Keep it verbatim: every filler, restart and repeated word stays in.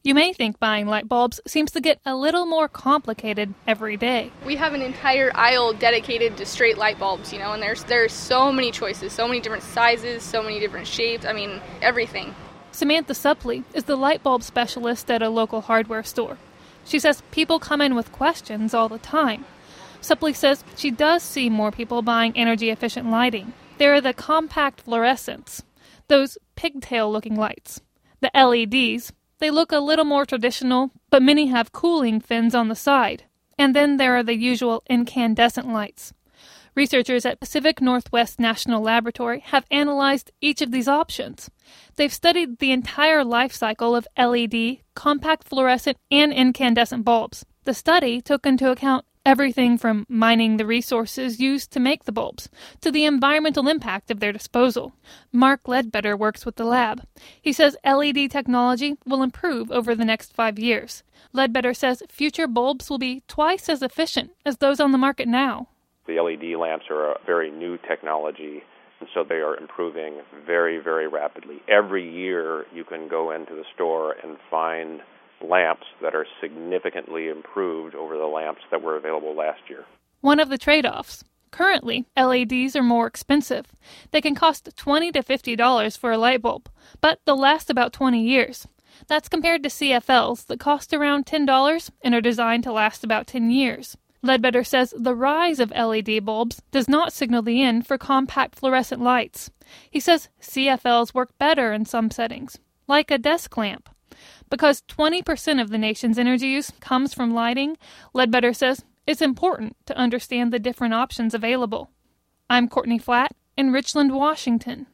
You may think buying light bulbs seems to get a little more complicated every day. We have an entire aisle dedicated to straight light bulbs, you know, and there's there's so many choices, so many different sizes, so many different shapes, I mean, everything. Samantha Suppley is the light bulb specialist at a local hardware store. She says people come in with questions all the time. Suppley says she does see more people buying energy-efficient lighting. There are the compact fluorescents, those pigtail-looking lights. The L E Ds, they look a little more traditional, but many have cooling fins on the side. And then there are the usual incandescent lights. Researchers at Pacific Northwest National Laboratory have analyzed each of these options. They've studied the entire life cycle of L E D, compact fluorescent, and incandescent bulbs. The study took into account everything from mining the resources used to make the bulbs to the environmental impact of their disposal. Mark Ledbetter works with the lab. He says L E D technology will improve over the next five years. Ledbetter says future bulbs will be twice as efficient as those on the market now. The L E D lamps are a very new technology, and so they are improving very, very rapidly. Every year you can go into the store and find lamps that are significantly improved over the lamps that were available last year. One of the trade-offs. Currently, L E Ds are more expensive. They can cost twenty to fifty dollars for a light bulb, but they'll last about twenty years. That's compared to C F Ls that cost around ten dollars and are designed to last about ten years. Ledbetter says the rise of L E D bulbs does not signal the end for compact fluorescent lights. He says C F Ls work better in some settings, like a desk lamp. Because twenty percent of the nation's energy use comes from lighting, Ledbetter says it's important to understand the different options available. I'm Courtney Flatt in Richland, Washington.